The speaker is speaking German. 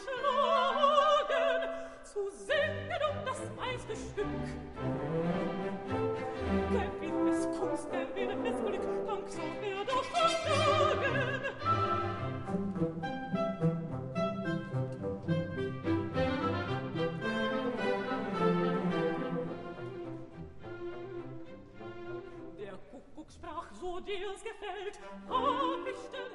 geschlagen, zu singen das meiste Stück. Gewinn es Kunst, gewinn es Glück, dank so wir doch vertragen. Der Kuckuck sprach, so dir's gefällt, hab ich denn